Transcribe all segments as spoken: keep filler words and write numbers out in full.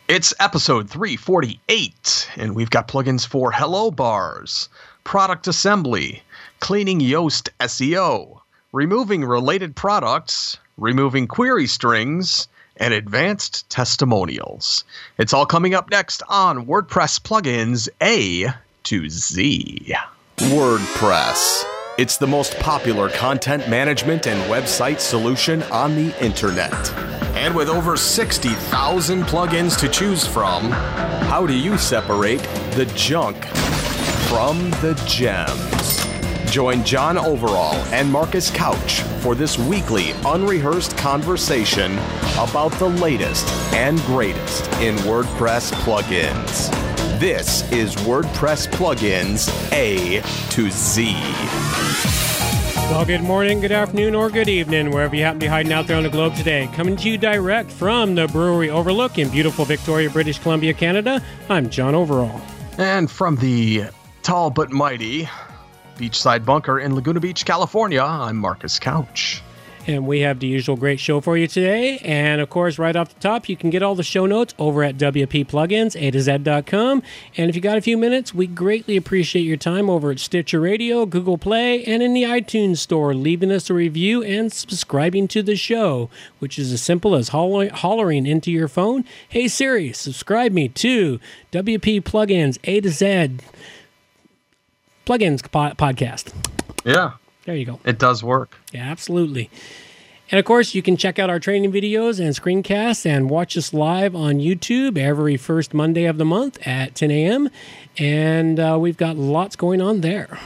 It's episode three forty-eight, and we've got plugins for Hello Bars, product assembly, cleaning Yoast S E O, removing related products, removing query strings, and advanced testimonials. It's all coming up next on WordPress Plugins A to Z. WordPress. It's the most popular content management and website solution on the internet. And with over sixty thousand plugins to choose from, how do you separate the junk from the gems? Join John Overall and Marcus Couch for this weekly unrehearsed conversation about the latest and greatest in WordPress plugins. This is WordPress Plugins A to Z. Well, good morning, good afternoon, or good evening, wherever you happen to be hiding out there on the globe today. Coming to you direct from the Brewery Overlook in beautiful Victoria, British Columbia, Canada, I'm John Overall. And from the tall but mighty Beachside Bunker in Laguna Beach, California, I'm Marcus Couch. And we have the usual great show for you today. And, of course, right off the top, you can get all the show notes over at W P Plugins, A to Z dot com. And if you got a few minutes, we greatly appreciate your time over at Stitcher Radio, Google Play, and in the iTunes Store, leaving us a review and subscribing to the show, which is as simple as holler- hollering into your phone, "Hey Siri, subscribe me to W P Plugins, A to Z Plugins po- Podcast." Yeah. There you go. It does work. Yeah, absolutely. And, of course, you can check out our training videos and screencasts and watch us live on YouTube every first Monday of the month at ten a.m. And uh, we've got lots going on there.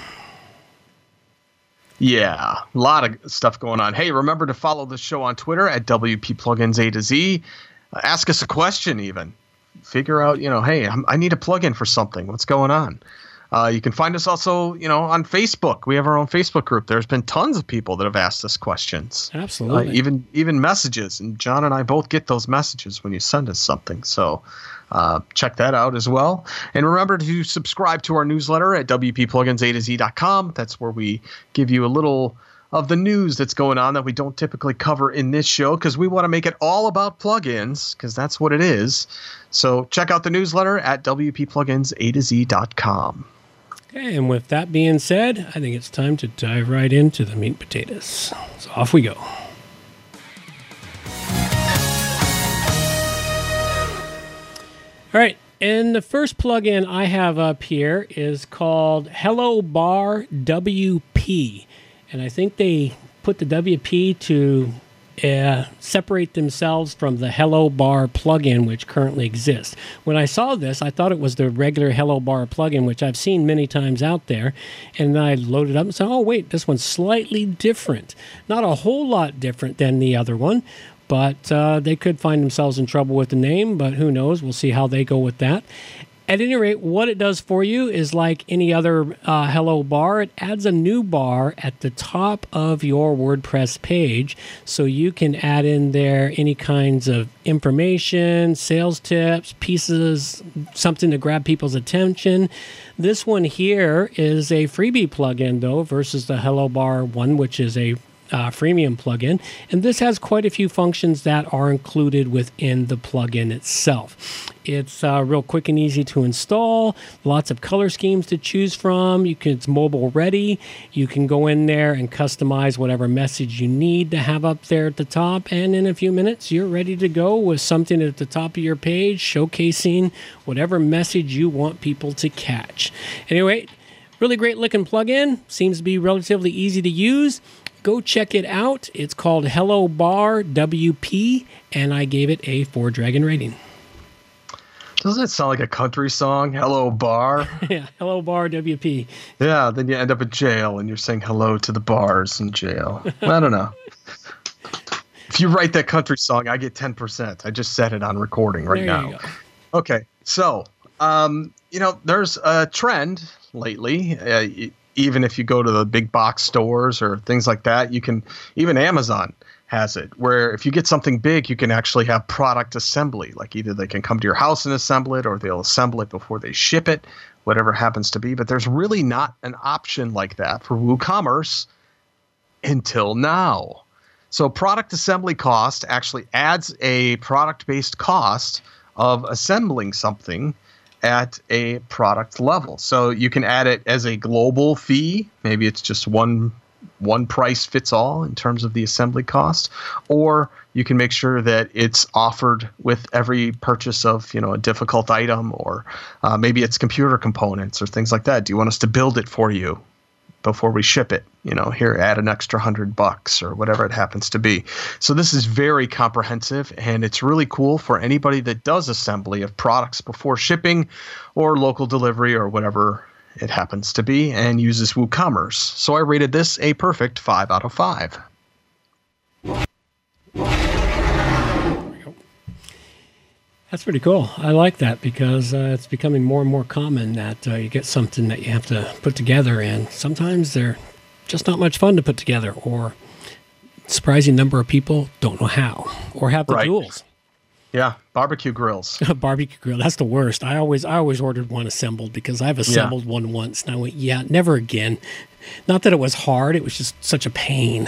Yeah, a lot of stuff going on. Hey, remember to follow the show on Twitter at W P Plugins A to Z. Uh, ask us a question even. Figure out, you know, hey, I'm, I need a plugin for something. What's going on? Uh, you can find us also, you know, on Facebook. We have our own Facebook group. There's been tons of people that have asked us questions. Absolutely. Uh, even even messages. And John and I both get those messages when you send us something. So uh, check that out as well. And remember to subscribe to our newsletter at W P Plugins A to Z dot com. That's where we give you a little of the news that's going on that we don't typically cover in this show because we want to make it all about plugins because that's what it is. So check out the newsletter at W P Plugins A to Z dot com. Okay, and with that being said, I think it's time to dive right into the meat and potatoes. So off we go. All right, and the first plugin I have up here is called Hello Bar W P. And I think they put the W P to Uh, separate themselves from the Hello Bar plugin, which currently exists. When I saw this, I thought it was the regular Hello Bar plugin, which I've seen many times out there. And then I loaded up and said, oh, wait, this one's slightly different. Not a whole lot different than the other one, but uh, they could find themselves in trouble with the name, but who knows? We'll see how they go with that. At any rate, what it does for you is like any other uh, Hello Bar. It adds a new bar at the top of your WordPress page so you can add in there any kinds of information, sales tips, pieces, something to grab people's attention. This one here is a freebie plugin, though, versus the Hello Bar one, which is a Uh, freemium plugin, and this has quite a few functions that are included within the plugin itself. It's uh, real quick and easy to install, lots of color schemes to choose from. You can, it's mobile ready. You can go in there and customize whatever message you need to have up there at the top, and in a few minutes you're ready to go with something at the top of your page showcasing whatever message you want people to catch. Anyway, really great looking plugin, seems to be relatively easy to use. Go check it out. It's called Hello Bar W P, and I gave it a four dragon rating. Doesn't it sound like a country song? Hello Bar? Yeah, Hello Bar W P. Yeah, then you end up in jail and you're saying hello to the bars in jail. I don't know. If you write that country song, I get ten percent. I just set it on recording right there now. You go. Okay, so, um, you know, there's a trend lately. Uh, Even if you go to the big box stores or things like that, you can, even Amazon has it, where if you get something big, you can actually have product assembly. Like either they can come to your house and assemble it, or they'll assemble it before they ship it, whatever happens to be. But there's really not an option like that for WooCommerce until now. So product assembly cost actually adds a product-based cost of assembling something at a product level. So you can add it as a global fee. Maybe it's just one one price fits all in terms of the assembly cost, or you can make sure that it's offered with every purchase of, you know, a difficult item, or uh, maybe it's computer components or things like that. Do you want us to build it for you before we ship it? You know, here, add an extra hundred bucks or whatever it happens to be. So this is very comprehensive, and it's really cool for anybody that does assembly of products before shipping or local delivery or whatever it happens to be, and uses WooCommerce. So I rated this a perfect five out of five. That's pretty cool. I like that because uh, it's becoming more and more common that uh, you get something that you have to put together, and sometimes they're just not much fun to put together, or surprising number of people don't know how or have the Right. tools. Yeah, barbecue grills. Barbecue grill, that's the worst. I always I always ordered one assembled because I've assembled yeah. one once, and I went, yeah, never again. Not that it was hard, it was just such a pain.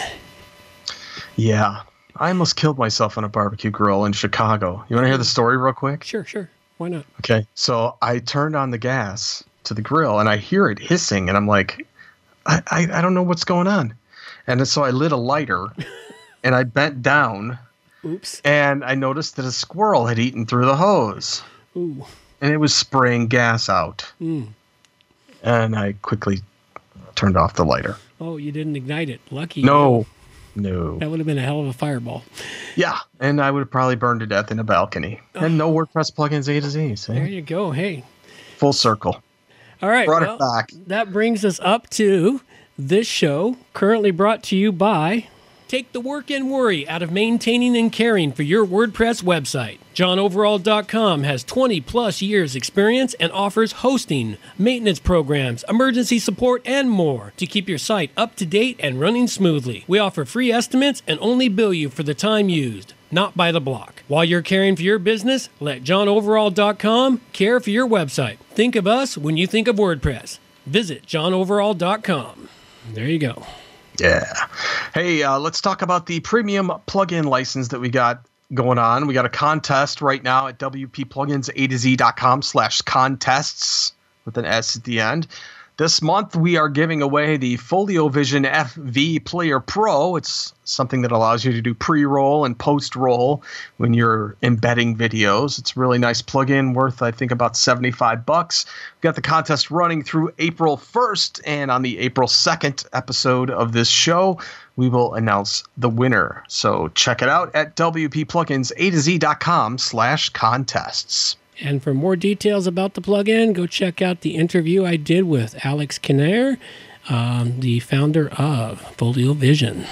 Yeah. I almost killed myself on a barbecue grill in Chicago. You want to hear the story real quick? Sure, sure. Why not? Okay. So I turned on the gas to the grill, and I hear it hissing, and I'm like, I, I, I don't know what's going on. And so I lit a lighter, and I bent down. Oops. And I noticed that a squirrel had eaten through the hose. Ooh. And it was spraying gas out. Mm. And I quickly turned off the lighter. Oh, you didn't ignite it. Lucky. No. No. That would have been a hell of a fireball. Yeah. And I would have probably burned to death in a balcony. Oh. And no WordPress plugins A to Z. See? There you go. Hey. Full circle. All right. Brought well, it back. That brings us up to this show, currently brought to you by... Take the work and worry out of maintaining and caring for your WordPress website. John Overall dot com has twenty plus years experience and offers hosting, maintenance programs, emergency support, and more to keep your site up to date and running smoothly. We offer free estimates and only bill you for the time used, not by the block. While you're caring for your business, let John Overall dot com care for your website. Think of us when you think of WordPress. Visit John Overall dot com. There you go. Yeah. Hey, uh, let's talk about the premium plugin license that we got going on. We got a contest right now at W P plugins A to Z dot com slash contests with an S at the end. This month, we are giving away the Folio Vision F V Player Pro. It's something that allows you to do pre-roll and post-roll when you're embedding videos. It's a really nice plugin worth, I think, about seventy-five bucks. We've got the contest running through April first, and on the April second episode of this show, we will announce the winner. So check it out at W P plugins A to Z dot com slash contests. And for more details about the plugin, go check out the interview I did with Alex Kinnair, um, the founder of Folio Vision.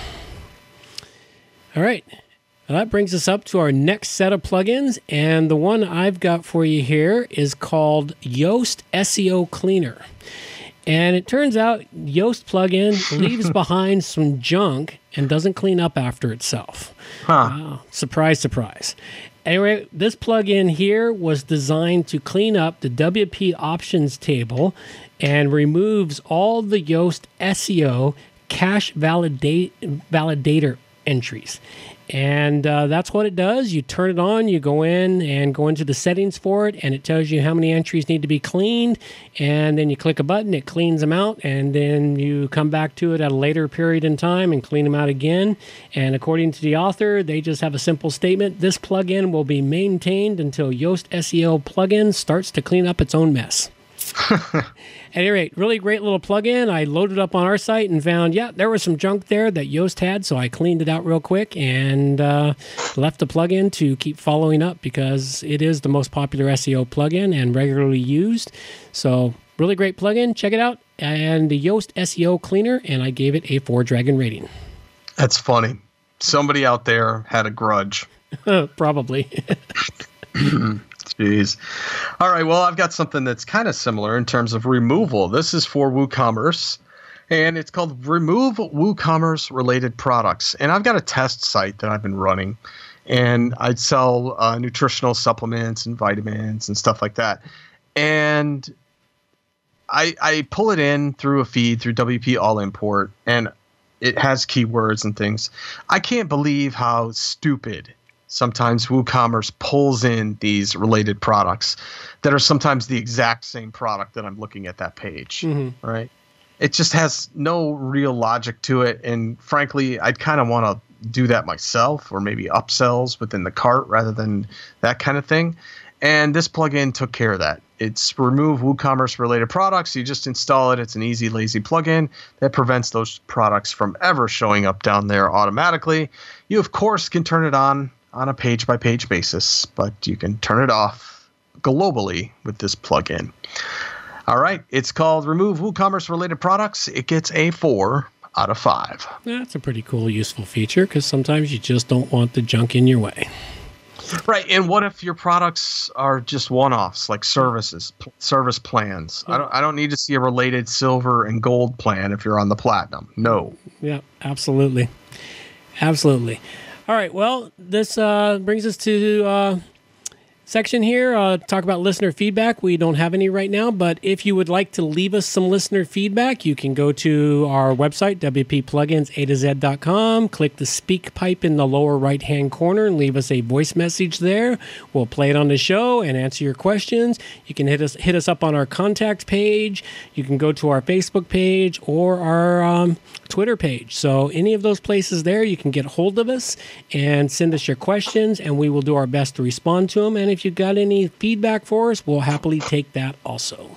All right. Well, that brings us up to our next set of plugins. And the one I've got for you here is called Yoast S E O Cleaner. And it turns out Yoast plugin leaves behind some junk and doesn't clean up after itself. Huh. Wow. Surprise, surprise. Anyway, this plugin here was designed to clean up the W P options table and removes all the Yoast S E O cache validate, validator entries. And uh, that's what it does. You turn it on, you go in and go into the settings for it, and it tells you how many entries need to be cleaned. And then you click a button, it cleans them out, and then you come back to it at a later period in time and clean them out again. And according to the author, they just have a simple statement: this plugin will be maintained until Yoast S E O plugin starts to clean up its own mess. At any rate, really great little plugin. I loaded up on our site and found, yeah, there was some junk there that Yoast had, so I cleaned it out real quick and uh, left the plugin to keep following up because it is the most popular S E O plugin and regularly used. So really great plugin. Check it out. And the Yoast S E O Cleaner, and I gave it a four dragon rating. That's funny. Somebody out there had a grudge. Probably. Jeez. All right. Well, I've got something that's kind of similar in terms of removal. This is for WooCommerce, and it's called Remove WooCommerce Related Products. And I've got a test site that I've been running, and I'd sell uh, nutritional supplements and vitamins and stuff like that. And I, I pull it in through a feed through W P All Import, and it has keywords and things. I can't believe how stupid sometimes WooCommerce pulls in these related products that are sometimes the exact same product that I'm looking at that page, mm-hmm. right? It just has no real logic to it. And frankly, I'd kind of want to do that myself, or maybe upsells within the cart rather than that kind of thing. And this plugin took care of that. It's remove WooCommerce related products. You just install it. It's an easy, lazy plugin that prevents those products from ever showing up down there automatically. You, of course, can turn it on on a page-by-page basis, but you can turn it off globally with this plugin. All right, it's called Remove WooCommerce Related Products. It gets a four out of five. That's a pretty cool, useful feature, because sometimes you just don't want the junk in your way. Right, and what if your products are just one-offs, like services, p- service plans? Yeah. I don't, I don't need to see a related silver and gold plan if you're on the platinum. No. Yeah, absolutely, absolutely. All right, well, this uh, brings us to uh, section here. Uh, talk about listener feedback. We don't have any right now, but if you would like to leave us some listener feedback, you can go to our website, W P plugins A to Z dot com, click the speak pipe in the lower right-hand corner and leave us a voice message there. We'll play it on the show and answer your questions. You can hit us hit us up on our contact page. You can go to our Facebook page or our um, Twitter page. So any of those places there, you can get hold of us and send us your questions, and we will do our best to respond to them. And if you've got any feedback for us, we'll happily take that also.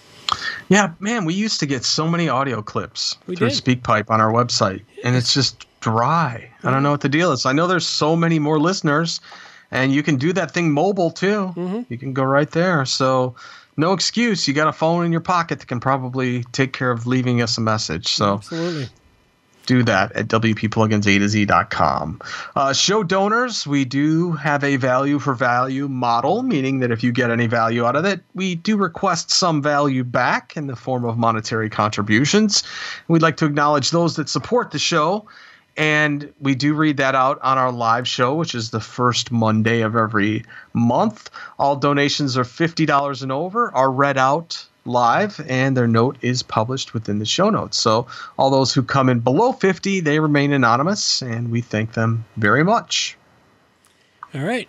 Yeah, man, we used to get so many audio clips we through did. SpeakPipe on our website, and it's just dry. I don't know what the deal is. I know there's so many more listeners, and you can do that thing mobile too. Mm-hmm. You can go right there. So no excuse. You got a phone in your pocket that can probably take care of leaving us a message. So absolutely. Do that at W P plugins A to Z dot com. Uh, show donors, we do have a value for value model, meaning that if you get any value out of it, we do request some value back in the form of monetary contributions. We'd like to acknowledge those that support the show, and we do read that out on our live show, which is the first Monday of every month. All donations are fifty dollars and over are read out live, and their note is published within the show notes. So all those who come in below fifty, they remain anonymous, and we thank them very much. All right.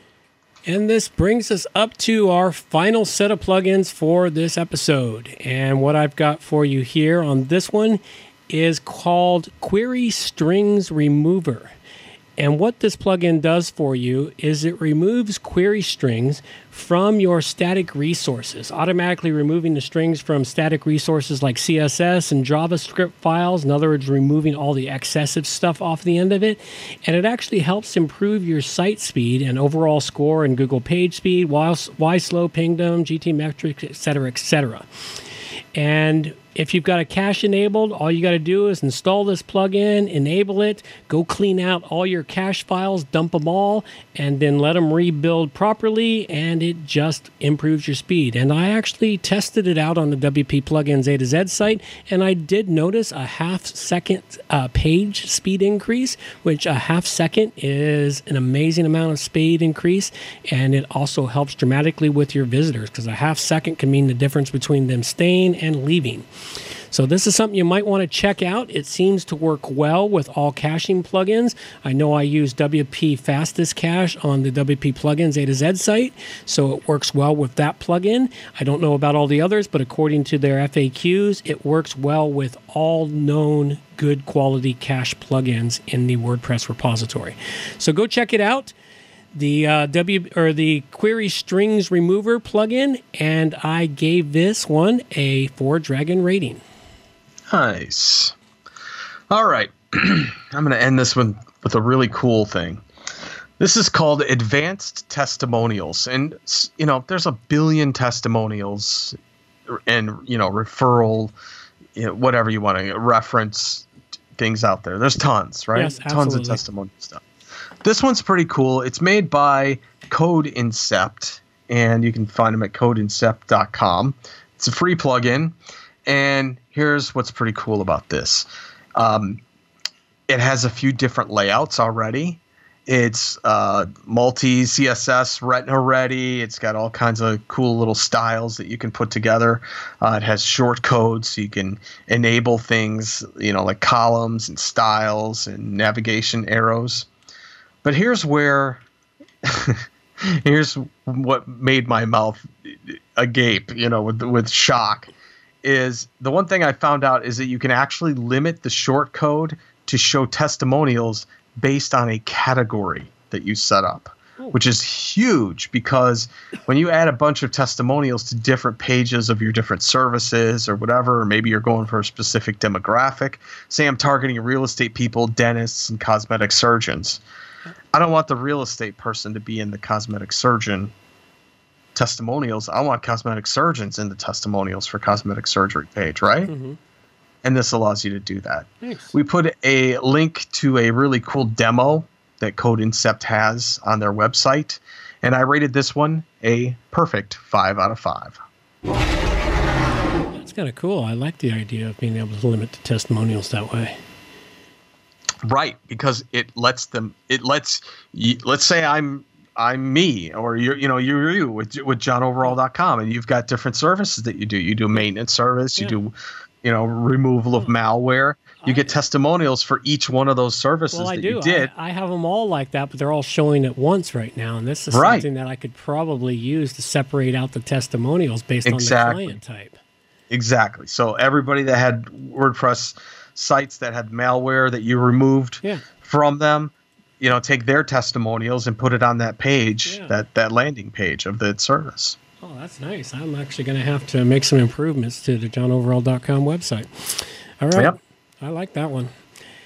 And this brings us up to our final set of plugins for this episode. And what I've got for you here on this one is called Query Strings Remover. And what this plugin does for you is it removes query strings from your static resources, automatically removing the strings from static resources like C S S and JavaScript files. In other words, removing all the excessive stuff off the end of it. And it actually helps improve your site speed and overall score in Google page speed, Y-Slow, Pingdom, G T metrics, et cetera, et cetera. And if you've got a cache enabled, all you got to do is install this plugin, enable it, go clean out all your cache files, dump them all, and then let them rebuild properly, and it just improves your speed. And I actually tested it out on the W P Plugins A to Z site, and I did notice a half second uh, page speed increase, which a half second is an amazing amount of speed increase, and it also helps dramatically with your visitors, because a half second can mean the difference between them staying and leaving. So this is something you might want to check out. It seems to work well with all caching plugins. I know I use W P Fastest Cache on the W P Plugins A to Z site, so it works well with that plugin. I don't know about all the others, but according to their F A Qs, it works well with all known good quality cache plugins in the WordPress repository. So go check it out. The uh, W or the Query Strings Remover plugin, and I gave this one a four dragon rating. Nice. All right, I'm going to end this one with a really cool thing. This is called Advanced Testimonials, and you know, there's a billion testimonials and you know referral, you know, whatever you want to reference things out there. There's tons, right? Yes, tons of testimonial stuff. This one's pretty cool. It's made by Code Incept, and you can find them at code incept dot com. It's a free plugin, and here's what's pretty cool about this. Um, it has a few different layouts already. It's uh, multi-C S S Retina ready. It's got all kinds of cool little styles that you can put together. Uh, it has short codes, so you can enable things, you know, like columns and styles and navigation arrows. But here's where here's what made my mouth agape, you know, with with shock, is the one thing I found out is that you can actually limit the short code to show testimonials based on a category that you set up, which is huge, because when you add a bunch of testimonials to different pages of your different services or whatever, or maybe you're going for a specific demographic, say I'm targeting real estate people, dentists, and cosmetic surgeons. I don't want the real estate person to be in the cosmetic surgeon testimonials. I want cosmetic surgeons in the testimonials for cosmetic surgery page, right? Mm-hmm. And this allows you to do that. Nice. We put a link to a really cool demo that Code Incept has on their website, and I rated this one a perfect five out of five. That's kind of cool. I like the idea of being able to limit the testimonials that way. Right, because it lets them. It lets. You, let's say I'm I'm me, or you're you know you're you with with John Overall dot com, and you've got different services that you do. You do maintenance service. You yeah. do, you know, removal of malware. You I, get testimonials for each one of those services well, I that do. you did. I, I have them all like that, but they're all showing at once right now, and this is right. something that I could probably use to separate out the testimonials based exactly. on the client type. Exactly. So everybody that had WordPress sites that had malware that you removed yeah. from them, you know, take their testimonials and put it on that page, yeah. that, that landing page of the service. Oh, that's nice. I'm actually going to have to make some improvements to the John Overall dot com website. All right. Yep. I like that one.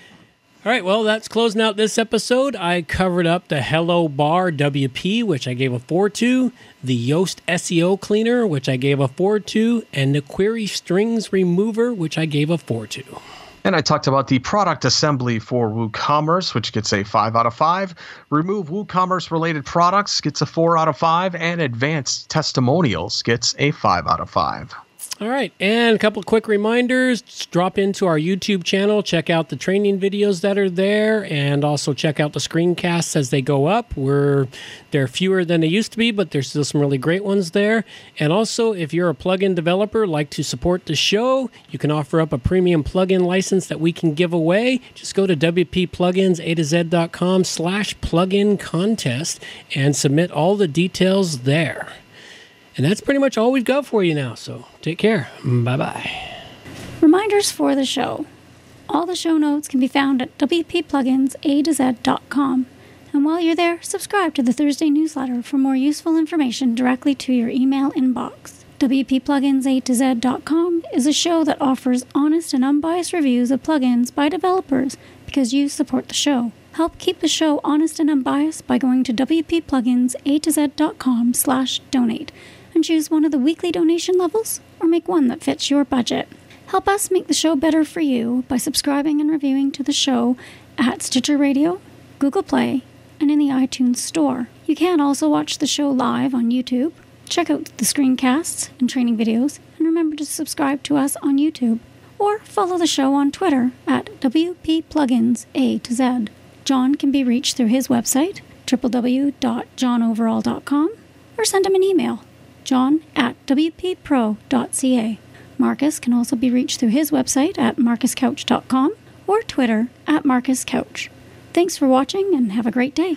All right, well, that's closing out this episode. I covered up the Hello Bar W P, which I gave a four to, the Yoast S E O Cleaner, which I gave a four to, and the Query Strings Remover, which I gave a four to. And I talked about the product assembly for WooCommerce, which gets a five out of five. Remove WooCommerce related products gets a four out of five. And advanced testimonials gets a five out of five. All right, and a couple of quick reminders. Just drop into our YouTube channel, check out the training videos that are there, and also check out the screencasts as they go up. We're, they're fewer than they used to be, but there's still some really great ones there. And also, if you're a plugin developer, like to support the show, you can offer up a premium plugin license that we can give away. Just go to W P plugins A to Z dot com slash plugin contest and submit all the details there. And that's pretty much all we've got for you now, so take care. Bye-bye. Reminders for the show. All the show notes can be found at W P plugins A to Z dot com. And while you're there, subscribe to the Thursday newsletter for more useful information directly to your email inbox. W P plugins A to Z dot com is a show that offers honest and unbiased reviews of plugins by developers because you support the show. Help keep the show honest and unbiased by going to W P plugins A to Z dot com slash donate. And choose one of the weekly donation levels, or make one that fits your budget. Help us make the show better for you by subscribing and reviewing to the show at Stitcher Radio, Google Play, and in the iTunes Store. You can also watch the show live on YouTube, check out the screencasts and training videos, and remember to subscribe to us on YouTube, or follow the show on Twitter at W P plugins A to Z. John can be reached through his website, w w w dot john overall dot com, or send him an email, john at w p pro dot c a. Marcus can also be reached through his website at marcus couch dot com or Twitter at marcus couch. Thanks for watching and have a great day.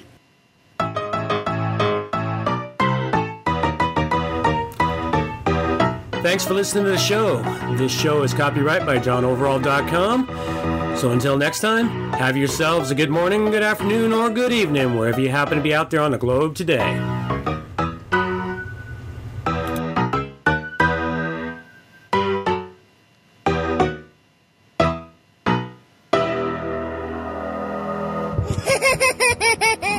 Thanks for listening to the show. This show is copyright by john overall dot com. So until next time, have yourselves a good morning, good afternoon, or good evening, wherever you happen to be out there on the globe today. Ha ha ha ha ha!